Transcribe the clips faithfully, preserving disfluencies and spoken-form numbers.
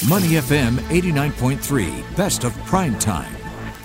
Money F M eighty-nine point three, best of prime time.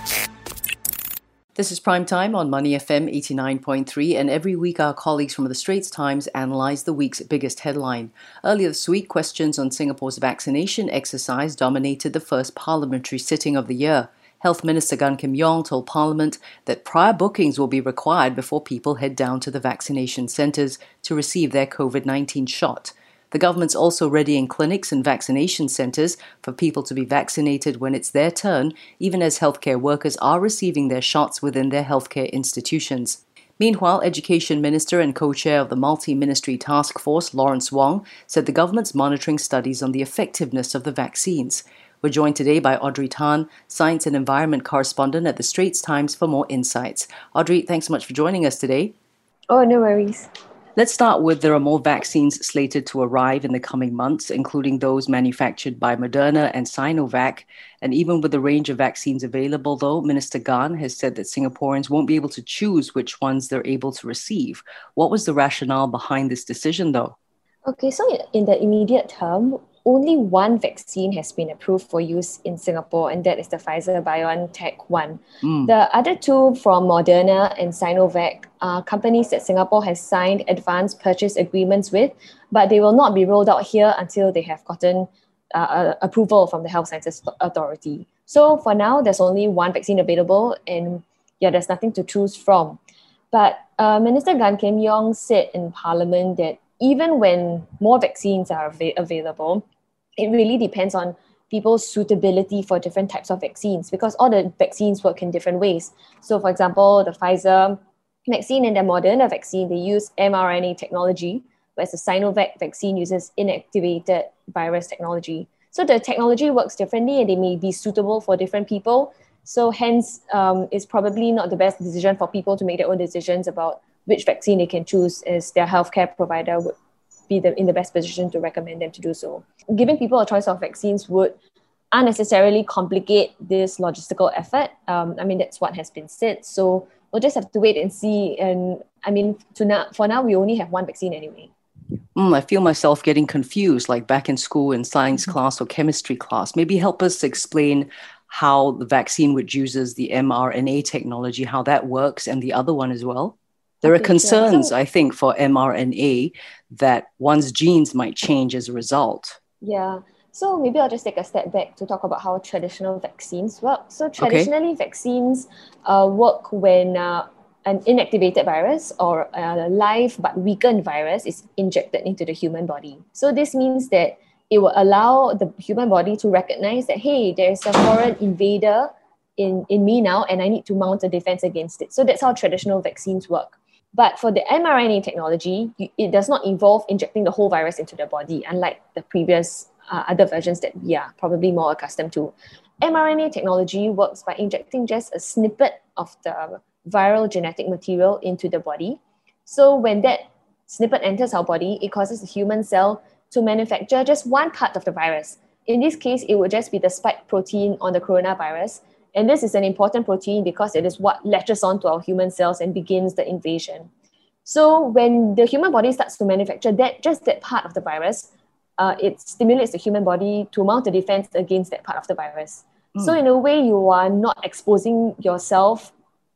This is Prime Time on Money F M eighty-nine point three, and every week our colleagues from the Straits Times analyse the week's biggest headline. Earlier this week, questions on Singapore's vaccination exercise dominated the first parliamentary sitting of the year. Health Minister Gan Kim Yong told Parliament that prior bookings will be required before people head down to the vaccination centres to receive their COVID nineteen shot. The government's also readying clinics and vaccination centres for people to be vaccinated when it's their turn, even as healthcare workers are receiving their shots within their healthcare institutions. Meanwhile, Education Minister and co-chair of the Multi-Ministry Task Force, Lawrence Wong, said the government's monitoring studies on the effectiveness of the vaccines. We're joined today by Audrey Tan, Science and Environment Correspondent at the Straits Times, for more insights. Audrey, thanks so much for joining us today. Oh, no worries. Let's start with there are more vaccines slated to arrive in the coming months, including those manufactured by Moderna and Sinovac. And even with the range of vaccines available, though, Minister Gan has said that Singaporeans won't be able to choose which ones they're able to receive. What was the rationale behind this decision, though? Okay, so in the immediate term, only one vaccine has been approved for use in Singapore, and that is the Pfizer-BioNTech one. Mm. The other two from Moderna and Sinovac are companies that Singapore has signed advance purchase agreements with, but they will not be rolled out here until they have gotten uh, approval from the Health Sciences Authority. So for now, there's only one vaccine available, and yeah, there's nothing to choose from. But uh, Minister Gan Kim Yong said in Parliament that even when more vaccines are av- available, it really depends on people's suitability for different types of vaccines, because all the vaccines work in different ways. So for example, the Pfizer vaccine and the Moderna vaccine, they use mRNA technology, whereas the Sinovac vaccine uses inactivated virus technology. So the technology works differently and they may be suitable for different people. So hence, um, it's probably not the best decision for people to make their own decisions about which vaccine they can choose, as their healthcare provider would be the, in the best position to recommend them to do so. Giving people a choice of vaccines would unnecessarily complicate this logistical effort. Um, I mean, that's what has been said. So we'll just have to wait and see. And I mean, to now, for now, we only have one vaccine anyway. Mm, I feel myself getting confused, like back in school in science mm-hmm. class or chemistry class. Maybe help us explain how the vaccine which uses the mRNA technology, how that works, and the other one as well. There okay, are concerns, yeah. so, I think, for mRNA that one's genes might change as a result. Yeah. So maybe I'll just take a step back to talk about how traditional vaccines work. So traditionally, okay. vaccines uh, work when uh, an inactivated virus or a live but weakened virus is injected into the human body. So this means that it will allow the human body to recognize that, hey, there's a foreign invader in, in me now, and I need to mount a defense against it. So that's how traditional vaccines work. But for the mRNA technology, it does not involve injecting the whole virus into the body, unlike the previous uh, other versions that we are probably more accustomed to. mRNA technology works by injecting just a snippet of the viral genetic material into the body. So when that snippet enters our body, it causes the human cell to manufacture just one part of the virus. In this case, it would just be the spike protein on the coronavirus. And this is an important protein because it is what latches onto our human cells and begins the invasion. So when the human body starts to manufacture that, just that part of the virus, uh, it stimulates the human body to mount a defense against that part of the virus. Mm. So in a way, you are not exposing yourself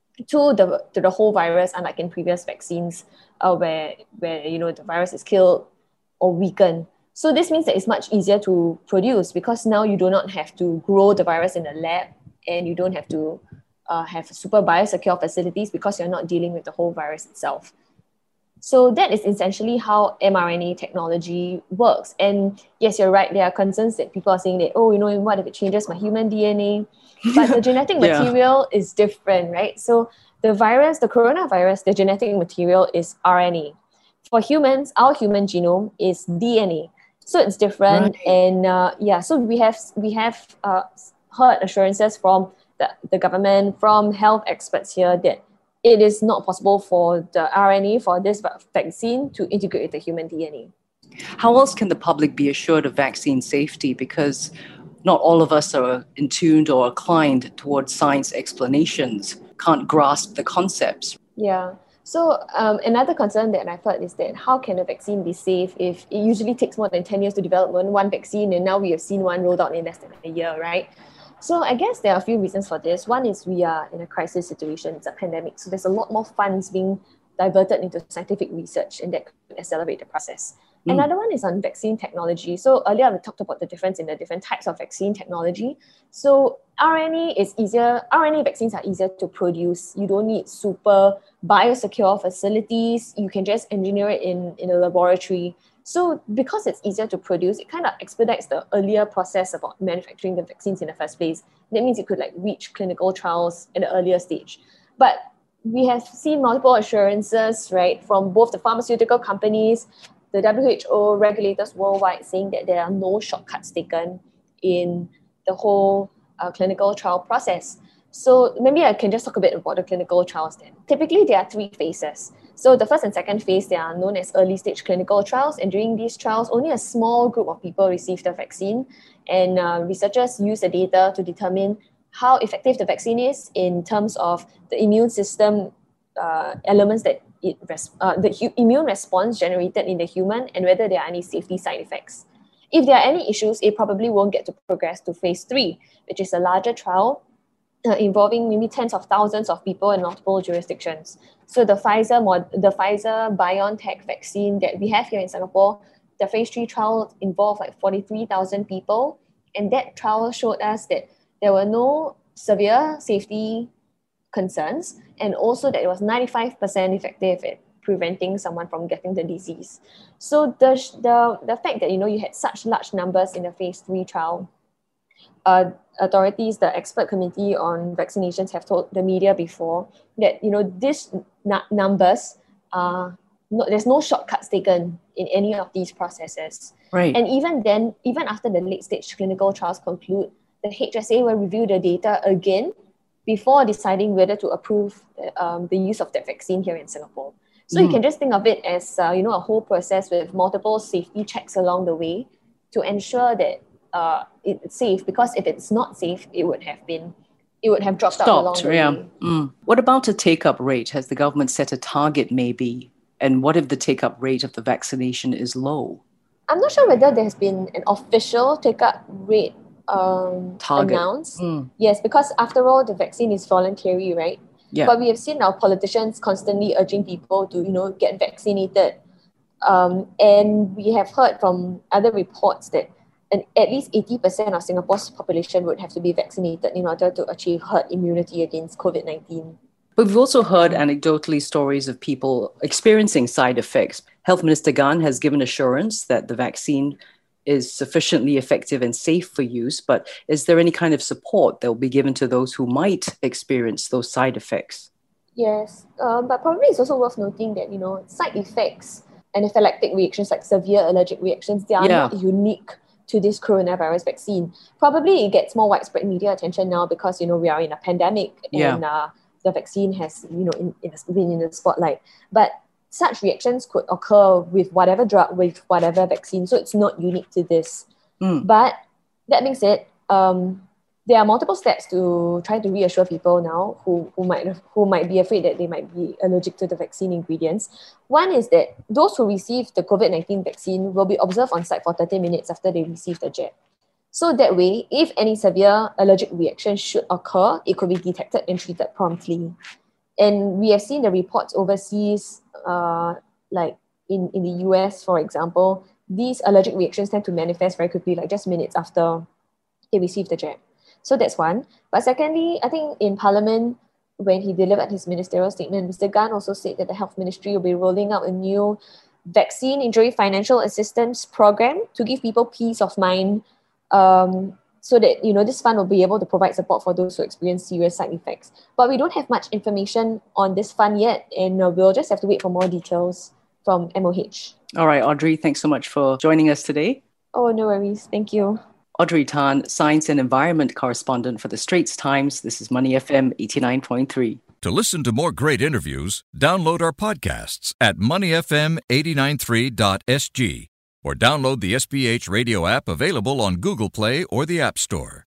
to the to the whole virus, unlike in previous vaccines, uh, where where you know the virus is killed or weakened. So this means that it's much easier to produce, because now you do not have to grow the virus in the lab, and you don't have to uh, have super biosecure facilities because you're not dealing with the whole virus itself. So that is essentially how mRNA technology works. And yes, you're right, there are concerns that people are saying that, oh, you know, what if it changes my human D N A? But the genetic yeah. material is different, right? So the virus, the coronavirus, the genetic material is R N A. For humans, our human genome is D N A. So it's different. Right. And uh, yeah, so we have, we have, uh, heard assurances from the, the government, from health experts here, that it is not possible for the R N A for this vaccine to integrate with the human D N A. How else can the public be assured of vaccine safety? Because not all of us are in tuned or inclined towards science explanations, can't grasp the concepts. Yeah. So um, another concern that I've heard is that how can a vaccine be safe if it usually takes more than ten years to develop one, one vaccine, and now we have seen one rolled out in less than a year, right? So I guess there are a few reasons for this. One is we are in a crisis situation, it's a pandemic, so there's a lot more funds being diverted into scientific research, and that could accelerate the process. Mm. Another one is on vaccine technology. So earlier we talked about the difference in the different types of vaccine technology. So R N A is easier, R N A vaccines are easier to produce. You don't need super biosecure facilities. You can just engineer it in, in a laboratory. So because it's easier to produce, it kind of expedites the earlier process about manufacturing the vaccines in the first place. That means it could like reach clinical trials at an earlier stage. But we have seen multiple assurances, right, from both the pharmaceutical companies, the W H O, regulators worldwide, saying that there are no shortcuts taken in the whole uh, clinical trial process. So maybe I can just talk a bit about the clinical trials then. Typically, there are three phases. So the first and second phase, they are known as early stage clinical trials. And during these trials, only a small group of people receive the vaccine. And uh, researchers use the data to determine how effective the vaccine is in terms of the immune system uh, elements that it res- uh, the hu- immune response generated in the human, and whether there are any safety side effects. If there are any issues, it probably won't get to progress to phase three, which is a larger trial uh, involving maybe tens of thousands of people in multiple jurisdictions. So the Pfizer, mod- the Pfizer BioNTech vaccine that we have here in Singapore, the phase three trial involved like forty-three thousand people, and that trial showed us that there were no severe safety concerns, and also that it was ninety-five percent effective at preventing someone from getting the disease. So the, the, the fact that, you know, you had such large numbers in the phase three trial, uh, authorities, the expert committee on vaccinations have told the media before that, you know, these n- numbers, are no, there's no shortcuts taken in any of these processes. Right. And even then, even after the late stage clinical trials conclude, the H S A will review the data again before deciding whether to approve um, the use of that vaccine here in Singapore. So mm. you can just think of it as uh, you know, a whole process with multiple safety checks along the way to ensure that uh, it's safe. Because if it's not safe, it would have been, it would have dropped Stopped, out along the yeah. way. Mm. What about a take-up rate? Has the government set a target maybe? And what if the take-up rate of the vaccination is low? I'm not sure whether there's been an official take-up rate um, announced. Mm. Yes, because after all, the vaccine is voluntary, right? Yeah. But we have seen our politicians constantly urging people to, you know, get vaccinated. Um, and we have heard from other reports that an, at least eighty percent of Singapore's population would have to be vaccinated in order to achieve herd immunity against COVID nineteen. But we've also heard anecdotally stories of people experiencing side effects. Health Minister Gan has given assurance that the vaccine is sufficiently effective and safe for use, but is there any kind of support that will be given to those who might experience those side effects? Yes, um, but probably it's also worth noting that, you know, side effects and anaphylactic reactions like severe allergic reactions, they are yeah. not unique to this coronavirus vaccine. Probably it gets more widespread media attention now because, you know, we are in a pandemic yeah. and uh, the vaccine has, you know, in, in a, been in the spotlight. But such reactions could occur with whatever drug, with whatever vaccine. So it's not unique to this. Mm. But that being said, um, there are multiple steps to try to reassure people now who, who might who might be afraid that they might be allergic to the vaccine ingredients. One is that those who receive the COVID nineteen vaccine will be observed on site for thirty minutes after they receive the jab. So that way, if any severe allergic reaction should occur, it could be detected and treated promptly. And we have seen the reports overseas, uh, like in, in the U S, for example, these allergic reactions tend to manifest very quickly, like just minutes after they receive the jab. So that's one. But secondly, I think in Parliament, when he delivered his ministerial statement, Mister Gan also said that the Health Ministry will be rolling out a new vaccine injury financial assistance program to give people peace of mind, um, so that, you know, this fund will be able to provide support for those who experience serious side effects. But we don't have much information on this fund yet, and uh, we'll just have to wait for more details from M O H. All right, Audrey, thanks so much for joining us today. Oh, no worries. Thank you. Audrey Tan, Science and Environment Correspondent for The Straits Times. This is Money F M eighty-nine point three. To listen to more great interviews, download our podcasts at money f m eight nine three dot s g or download the S B H radio app available on Google Play or the App Store.